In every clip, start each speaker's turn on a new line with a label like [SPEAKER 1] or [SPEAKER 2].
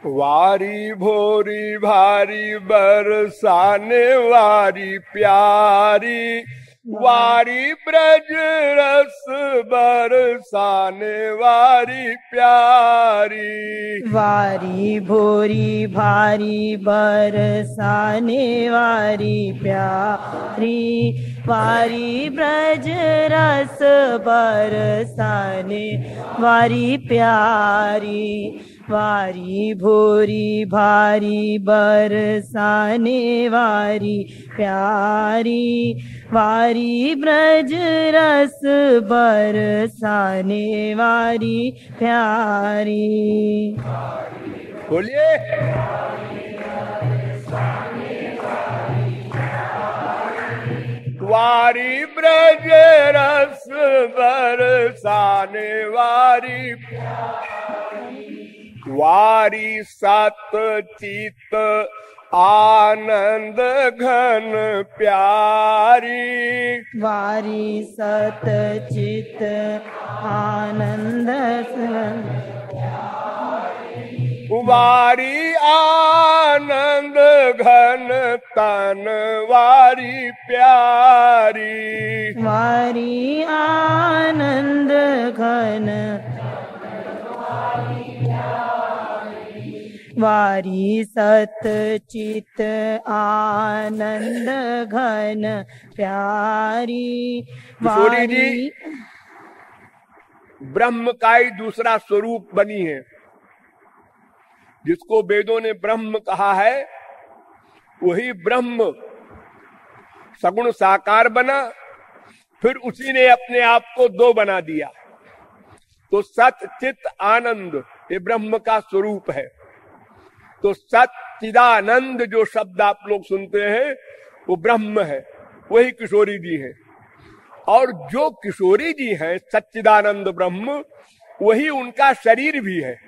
[SPEAKER 1] वारी भोरी भारी बरसाने वारी प्यारी, वारी ब्रज रस बरसाने वारी प्यारी।
[SPEAKER 2] वारी भोरी भारी बरसाने वारी प्यारी, वारी ब्रज रस बरसाने वारी प्यारी। वारी भोरी भारी बरसाने वारी प्यारी, वारी ब्रज रस बरसाने वारी प्यारी।
[SPEAKER 1] बोलिए। वारी ब्रज रस बरसाने वारी प्यारी, वारी सत चित आनंद घन प्यारी।
[SPEAKER 2] वारी सत चित आनंद घन प्यारी,
[SPEAKER 1] वारी आनंद घन तन वारी प्यारी।
[SPEAKER 2] वारी आनंद घन वारी सत चित आनंद घन प्यारी।
[SPEAKER 1] किशोरी जी ब्रह्म का ही दूसरा स्वरूप बनी है। जिसको वेदों ने ब्रह्म कहा है वही ब्रह्म सगुण साकार बना, फिर उसी ने अपने आप को दो बना दिया। तो सत चित आनंद ये ब्रह्म का स्वरूप है। तो सच्चिदानंद जो शब्द आप लोग सुनते हैं वो ब्रह्म है, वही किशोरी जी है। और जो किशोरी जी हैं सच्चिदानंद ब्रह्म, वही उनका शरीर भी है।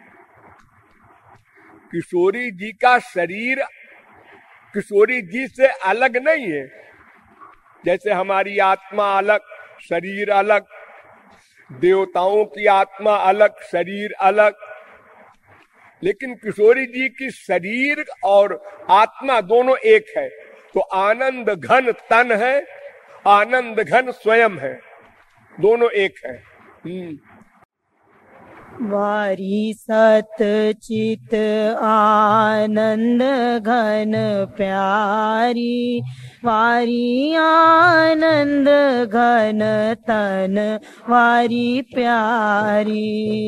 [SPEAKER 1] किशोरी जी का शरीर किशोरी जी से अलग नहीं है। जैसे हमारी आत्मा अलग, शरीर अलग, देवताओं की आत्मा अलग, शरीर अलग, लेकिन किशोरी जी की शरीर और आत्मा दोनों एक है। तो आनंद घन तन है, आनंद घन स्वयं है, दोनों एक है।
[SPEAKER 2] वारी सत चित आनंद घन प्यारी, वारी आनंद घन तन वारी प्यारी।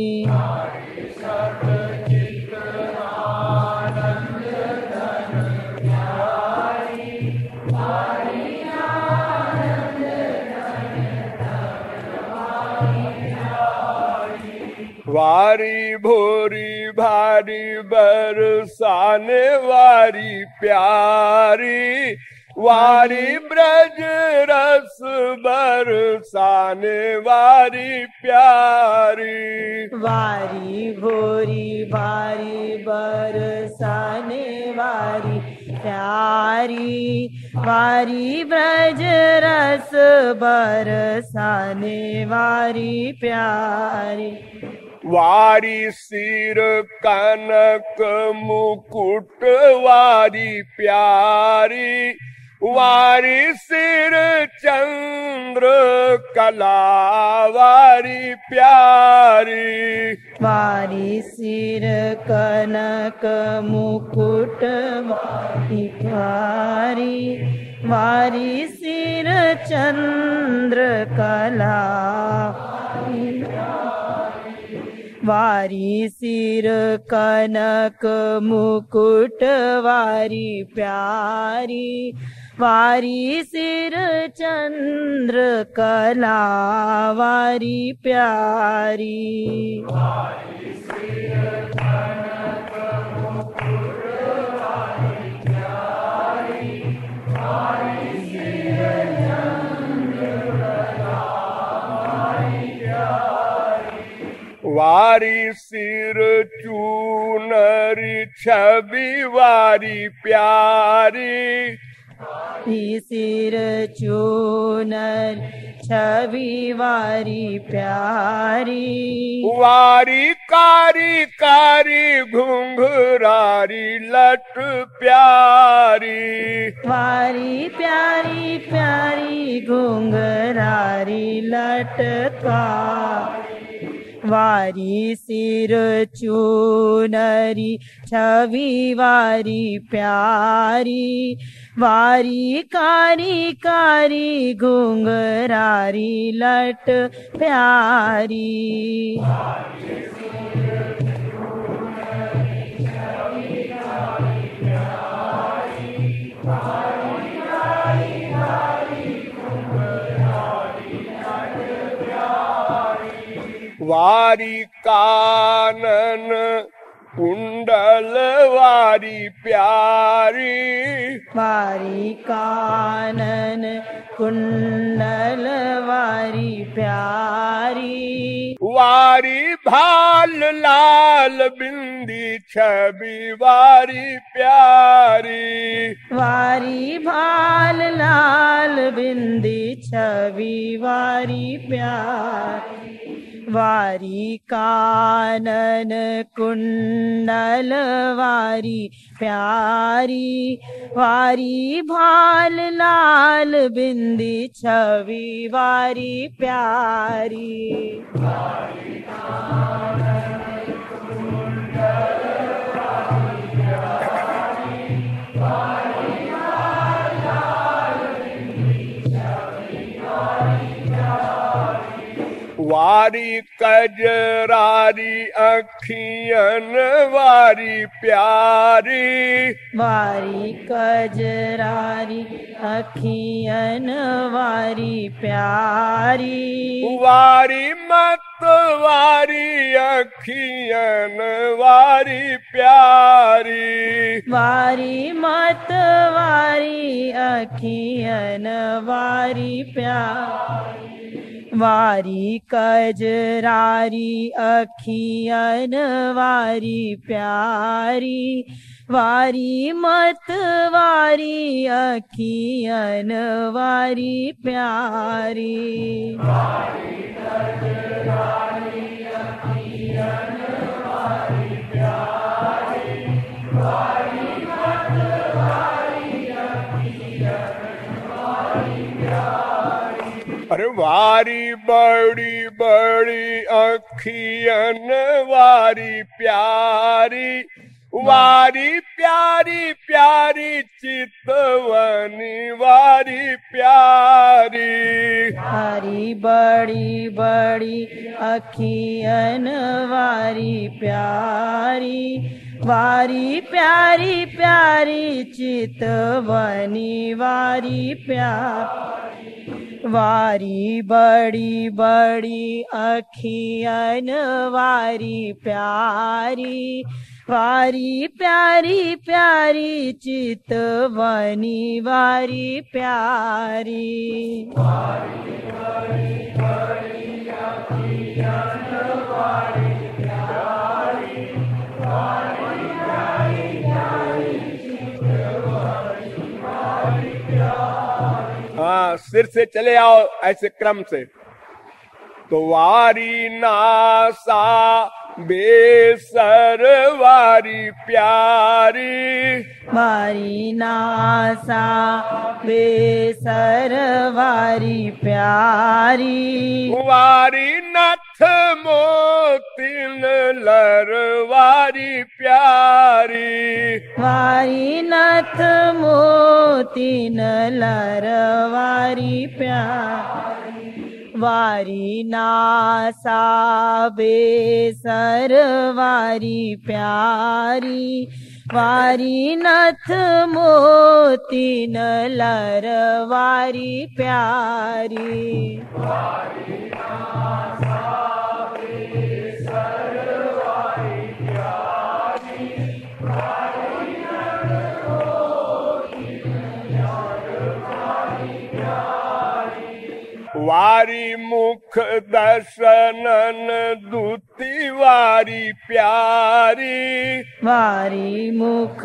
[SPEAKER 1] वारी भोरी भारी बरसाने वारी प्यारी, वारी ब्रज रस बरसाने वारी प्यारी।
[SPEAKER 2] वारी भोरी भारी बरसाने वारी प्यारी, वारी ब्रज रस बरसाने वारी प्यारी।
[SPEAKER 1] वारी सिर कनक मुकुट वारी प्यारी, वारी सिर चंद्र कला वारी प्यारी।
[SPEAKER 2] वारी सिर कनक मुकुट वारी प्यारी, वारी सिर चंद्र कला वारी सिर कनक मुकुट वारी प्यारी, वारी सिर चंद्र कला वारी प्यारी। वारी सिर कनक मुकुट वारी प्यारी, वारी सिर चंद्र कला वारी प्यारी।
[SPEAKER 1] वारी सिर चूनरी छवि वारी प्यारी,
[SPEAKER 2] सिर चूनर छवि वारी प्यारी।
[SPEAKER 1] वारी कारी कारी घुंघरारी लट प्यारी।
[SPEAKER 2] वारी प्यारी प्यारी घुंघरारी लटका। वारी सिर चूनरी छवि वारी प्यारी। वारी कारी कारी घुंघरारी लट प्यारी।
[SPEAKER 1] वारी कानन कुंडल वारी प्यारी।
[SPEAKER 2] वारी कानन कुंडल वारी प्यारी।
[SPEAKER 1] वारी भाल लाल बिंदी छवि वारी प्यारी।
[SPEAKER 2] वारी भाल लाल बिंदी छवि वारी प्यारी। वारी कानन कुंडल वारी प्यारी। वारी भाल लाल बिंदी छवि वारी प्यारी।
[SPEAKER 1] वारी कजरारी अखियन वारी प्यारी।
[SPEAKER 2] वारी कजरारी अखियन वारी प्यारी।
[SPEAKER 1] वारी मत वारी अखियन वारी प्यारी।
[SPEAKER 2] वारी मत वारी अखियन वारी प्यारी। वारी कजरारी अखियन वारी प्यारी। वारी मत वारी अखियन वारी प्यारी। वारी कजरारी अखियन वारी प्यारी। वारी मत वारी अखियन वारी प्यारी।
[SPEAKER 1] अरे वारी बड़ी बड़ी अखियन वारी प्यारी। वारी प्यारी प्यारी चितवनी वारी प्यारी।
[SPEAKER 2] वारी बड़ी बड़ी अखियन वारी प्यारी। वारी प्यारी प्यारी चितवनी वारी प्यारी। वारी बड़ी बड़ी अखियन वारी प्यारी। वारी प्यारी प्यारी चितवनी वारी प्यारी। वारी बड़ी बड़ी अखियन वारी प्यारी। वारी प्यारी प्यारी चितवनी वारी प्यारी।
[SPEAKER 1] हाँ, सिर से चले आओ ऐसे क्रम से। तो वारी नासा बेसर वारी प्यारी।
[SPEAKER 2] वारी नासा बेसर वारी प्यारी।
[SPEAKER 1] वारी नथ मोतिन लर वारी प्यारी।
[SPEAKER 2] वारी नथ मोतिन लर वारी प्यारी। वारी नासा बेसर वारी प्यारी। वारी नथ मोतिन लर वारी प्यारी। वारी नासा बेसर वारी प्यारी। वारी नथ मोतिन लर वारी प्यारी।
[SPEAKER 1] वारी मुख दर्शनन दूती वारी प्यारी,
[SPEAKER 2] वारी मुख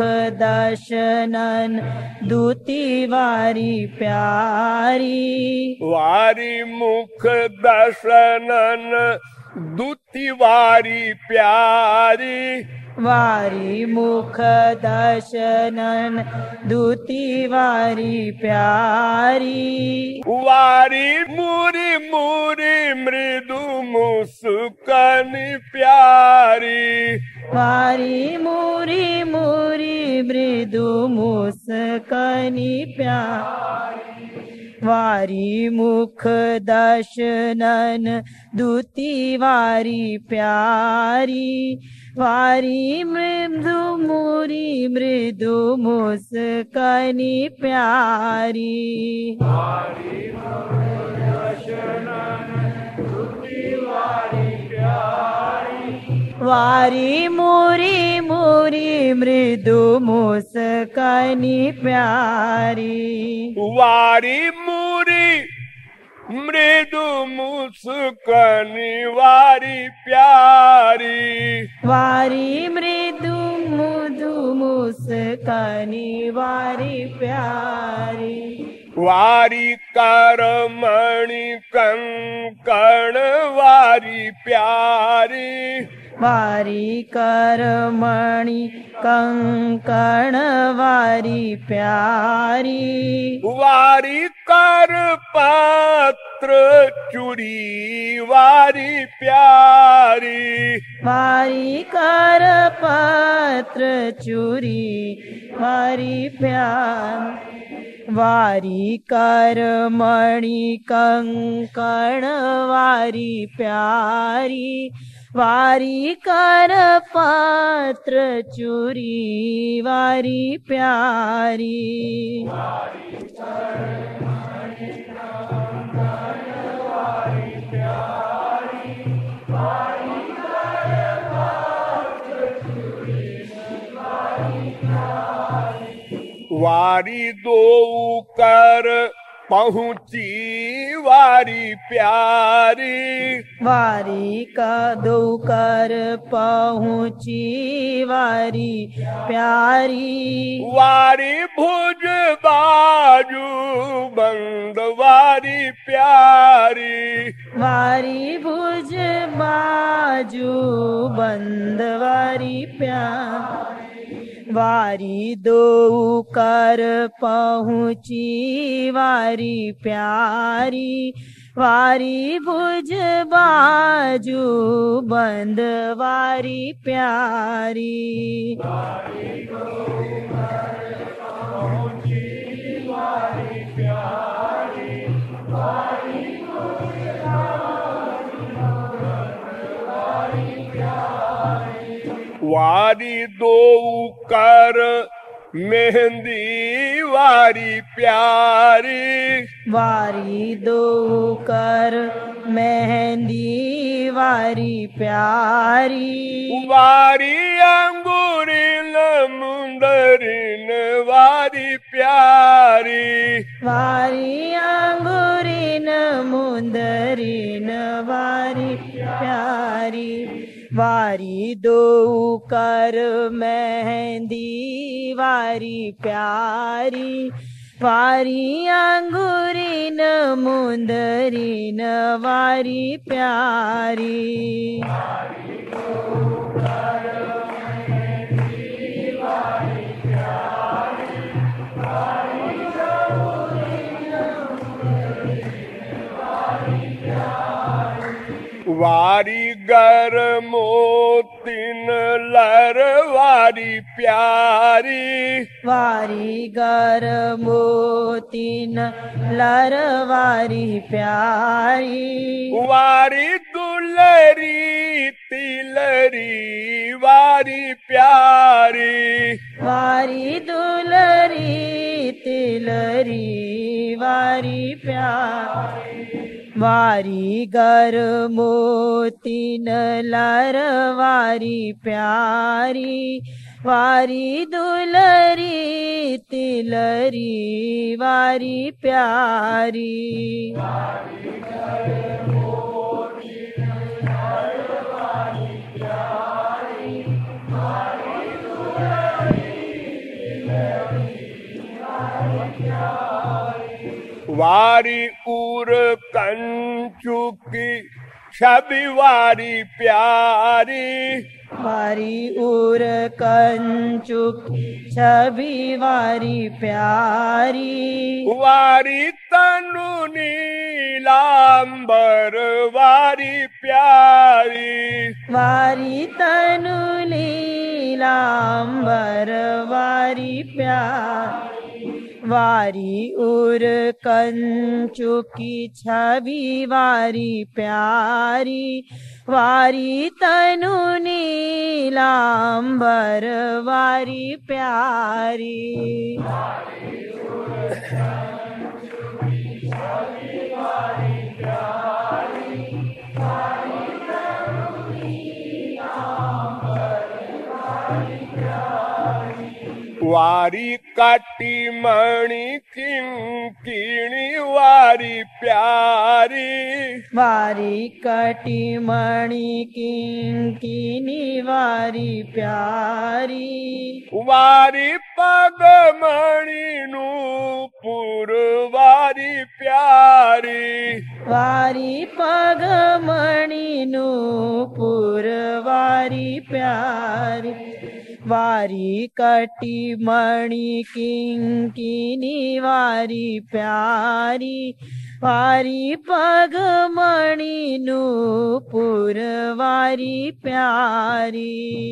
[SPEAKER 2] दर्शनन दूती वारी प्यारी,
[SPEAKER 1] वारी मुख दर्शनन दूती वारी प्यारी,
[SPEAKER 2] वारी मुख दर्शनन दूती वारी प्यारी,
[SPEAKER 1] वारी मूरी मूरी मृदु मुस्कान प्यारी,
[SPEAKER 2] वारी मूरी मूरी मृदु मुस्कानी प्यारी, वारी मुख दर्शनन दूती वारी प्यारी, वारी मृदु मूरी मृदु मुस्कानी प्यारी,
[SPEAKER 1] वारी मुख दर्शनन दूती वारी प्यारी,
[SPEAKER 2] वारी मूरी मूरी मृदु मुस्कानी प्यारी,
[SPEAKER 1] वारी मूरी मृदु मुस्कानी वारी प्यारी,
[SPEAKER 2] वारी मृदु मृदु मुस्कानी वारी प्यारी,
[SPEAKER 1] वारी करमणि कंकण वारी प्यारी,
[SPEAKER 2] वारी करमणि कंकण वारी प्यारी,
[SPEAKER 1] वारी कर पात्र चूड़ी वारी प्यारी,
[SPEAKER 2] वारी कर पात्र चूरी वारी प्यारी, वारी करमणि कंकण वारी प्यारी, वारी कर पात्र चूरी वारी प्यारी,
[SPEAKER 1] वारी करमणि कंकण वारी प्यारी, वारी कर पात्र चूड़ी वारी प्यारी, वारी दो कर पहुँची वारी प्यारी,
[SPEAKER 2] वारी का दो कर पहुँची वारी प्यारी,
[SPEAKER 1] वारी भुज बाजू बंद वारी प्यारी,
[SPEAKER 2] वारी भुज बाजू बंद वारी प्यारी, वारी दो कर पहुँची वारी प्यारी, वारी भुज बाजू बंद वारी प्यारी,
[SPEAKER 1] वारी दो कर पहुँची वारी प्यारी, वारी भुज बाजू बंद वारी प्यारी, वारी दो कर मेहंदी वारी प्यारी,
[SPEAKER 2] वारी दो कर मेहंदी वारी प्यारी,
[SPEAKER 1] वारी अंगूरिन मुंदरिन वारी प्यारी,
[SPEAKER 2] वारी अंगूरिन मुंदरिन वारी प्यारी, वारी दो कर मेहंदी वारी प्यारी, वारी अंगूरिन मुंदरिन वारी प्यारी,
[SPEAKER 1] वारी दो कर मेहंदी वारी प्यारी, वारी अंगूरिन मुंदरिन वारी प्यारी, वारी गर मोतिन लर वारी प्यारी,
[SPEAKER 2] वारी गर मोतिन लर वारी प्यारी,
[SPEAKER 1] वारी दुलरी तिलरी वारी प्यारी,
[SPEAKER 2] वारी दुलरी तिलरी वारी प्यारी, वारी गर मोतीन लार वारी प्यारी वारी दुलरी तिलरी वारी प्यारी
[SPEAKER 1] वारी उर कंचु की छवि वारी प्यारी
[SPEAKER 2] वारी उर कंचुक छवि वारी प्यारी
[SPEAKER 1] वारी तनु नीलांबर वारी प्यारी
[SPEAKER 2] वारी तनु नीलांबर वारी प्यारी वारी उर कंचुकी छवि वारी प्यारी वारी तनु नीलांबर वारी प्यारी
[SPEAKER 1] वारी काटी मणि किंकिणी वारी प्यारी
[SPEAKER 2] वारी कटी मणि किंकिनी वारी प्यारी
[SPEAKER 1] वारी पग मणि नूपुर वारी प्यारी
[SPEAKER 2] वारी पग मणि नूपुर वारी प्यारी वारी कटी मणि किंकिनी वारी प्यारी वारी पग मणि नूपुर वारी प्यारी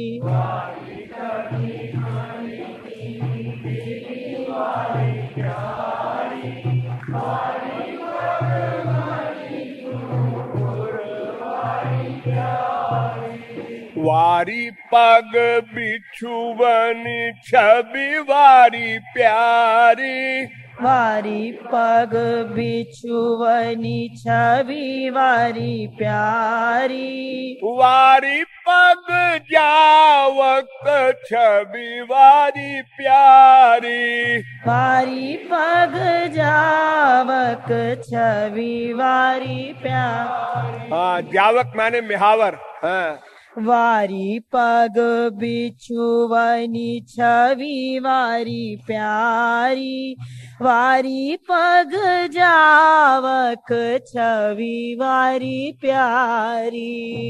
[SPEAKER 1] वारी पग बिछुवनी छवि वारी प्यारी
[SPEAKER 2] वारी पग बिछुवनी छवि वारी प्यारी
[SPEAKER 1] वारी पग जावक छवि वारी प्यारी
[SPEAKER 2] वारी पग जावक छवि वारी प्यारी
[SPEAKER 1] हाँ, जावक माने मिहावर। हाँ,
[SPEAKER 2] वारी पग बिछुवनी छवि वारी प्यारी वारी पग जावक छवि वारी प्यारी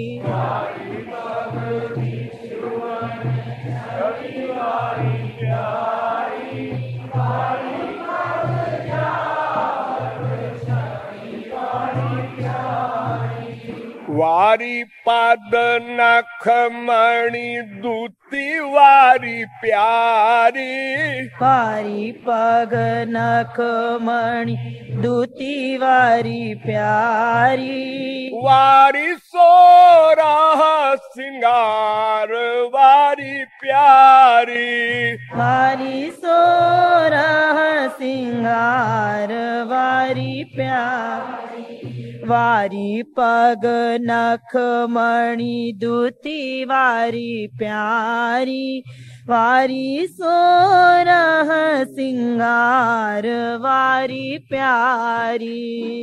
[SPEAKER 1] वारी पाद नख मणि दूती वारी प्यारी
[SPEAKER 2] वारी पग नख मणि दूती वारी प्यारी
[SPEAKER 1] वारी सोरह सिंगार वारी प्यारी
[SPEAKER 2] वारी सोरह सिंगार वारी प्यारी वारी पग नख मणि दूती वारी प्यारी वारी सोरह सिंगार वारी प्यारी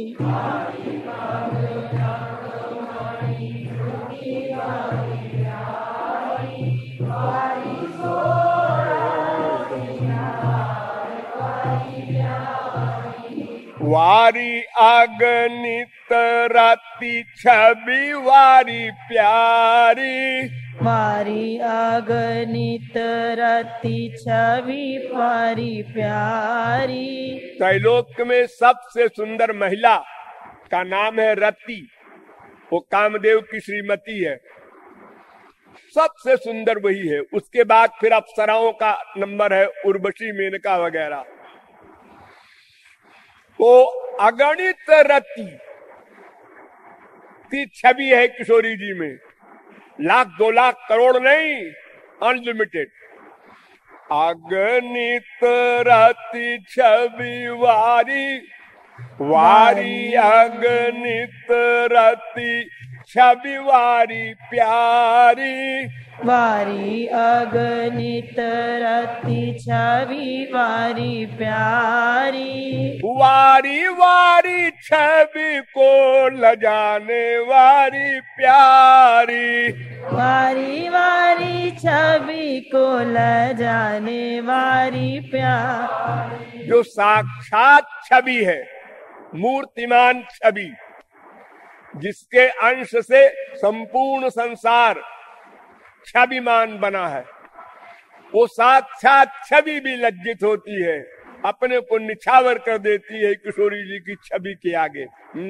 [SPEAKER 1] वारी अगणित राति छवि वारी प्यारी
[SPEAKER 2] वारी अगणित रति छवि वारी प्यारी
[SPEAKER 1] त्रैलोक में सबसे सुंदर महिला का नाम है रति। वो कामदेव की श्रीमती है, सबसे सुंदर वही है। उसके बाद फिर अप्सराओं का नंबर है, उर्वशी, मेनका वगैरह। वो अगणित रति की छवि है किशोरी जी में, लाख 2 लाख करोड़ नहीं, अनलिमिटेड। अगणित रति छवि वारी वारी अगणित रति छवि वारी प्यारी,
[SPEAKER 2] वारी अगणित रति छवि वारी प्यारी,
[SPEAKER 1] वारी वारी छवि को लजाने वारी प्यारी,
[SPEAKER 2] वारी वारी छवि को लजाने वारी प्यारी।
[SPEAKER 1] जो साक्षात छवि है, मूर्तिमान छवि, जिसके अंश से संपूर्ण संसार छविमान बना है, वो साक्षात छवि भी लज्जित होती है, अपने को निछावर कर देती है किशोरी जी की छवि के आगे।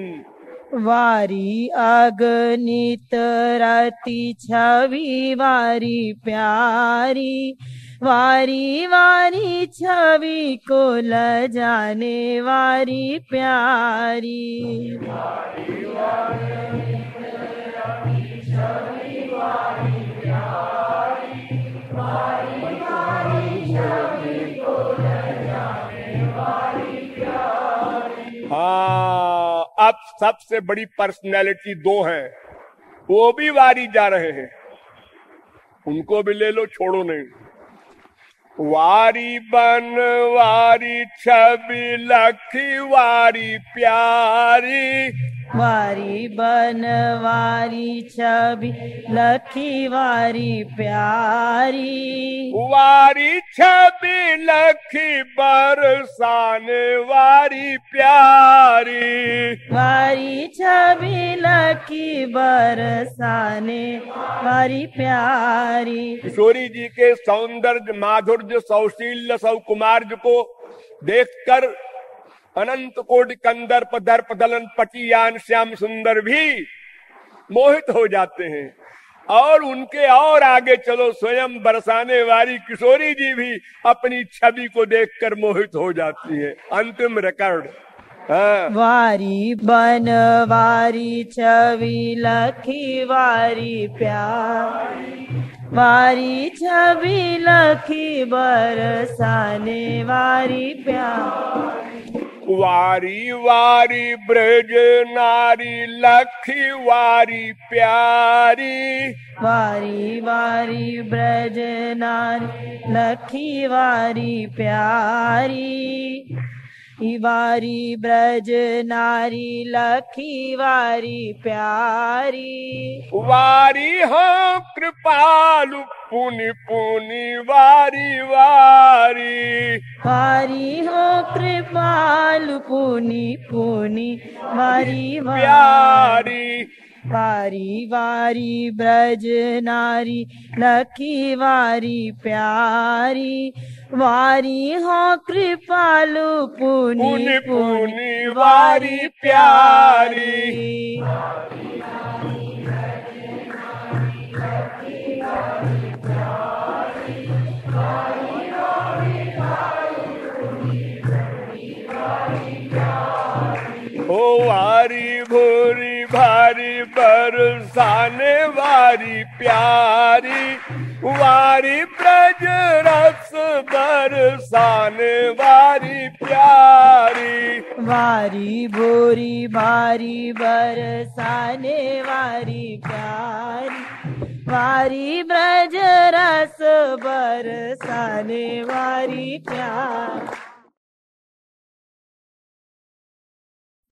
[SPEAKER 2] वारी अगणित रति छवि वारी प्यारी, वारी वारी छवि को लजाने वारी प्यारी, वारी वारी छवि वारी प्यारी, वारी वारी छवि को लजाने वारी प्यारी।
[SPEAKER 1] हाँ, अब सबसे बड़ी पर्सनैलिटी दो हैं, वो भी वारी जा रहे हैं, उनको भी ले लो, छोड़ो नहीं। वारी बन वारी छवि लखी वारी प्यारी,
[SPEAKER 2] वारी बन वारी छवि लखी वारी प्यारी,
[SPEAKER 1] वारी छवि लखी बरसाने वारी प्यारी,
[SPEAKER 2] वारी छवि लखी बरसाने वारी प्यारी।
[SPEAKER 1] किशोरी जी के सौंदर्य, माधुर्य, सौशील्य, सौकुमार्य को देखकर अनंत कोटि कंदर्प दर्प दलन पटियान श्याम सुंदर भी मोहित हो जाते हैं, और उनके और आगे चलो, स्वयं बरसाने वाली किशोरी जी भी अपनी छवि को देखकर मोहित हो जाती है। अंतिम रिकॉर्ड।
[SPEAKER 2] वारी बन वारी छवि लखी वारी प्यारी, वारी छवि लखी बरसाने वारी प्यारी,
[SPEAKER 1] वारी वारी ब्रज नारी लखी वारी प्यारी,
[SPEAKER 2] वारी वारी ब्रज नारी लखी वारी प्यारी, वारी ब्रज नारी लखी वारी प्यारी,
[SPEAKER 1] वारी हो कृपालु पुनि पुनि वारी वारी,
[SPEAKER 2] वारी हो कृपालु पुनि पुनि वारी
[SPEAKER 1] प्यारी,
[SPEAKER 2] वारी वारी ब्रज नारी लखी वारी प्यारी, वारी हो कृपालु पुनि पुनि वारी प्यारी।
[SPEAKER 1] ओ वारी भूरी भारी बरसाने वारी प्यारी, वारी ब्रज रस बरसाने वारी प्यारी,
[SPEAKER 2] वारी भूरी भारी बरसाने वारी प्यारी, वारी ब्रज रस बरसाने वारी प्यारी।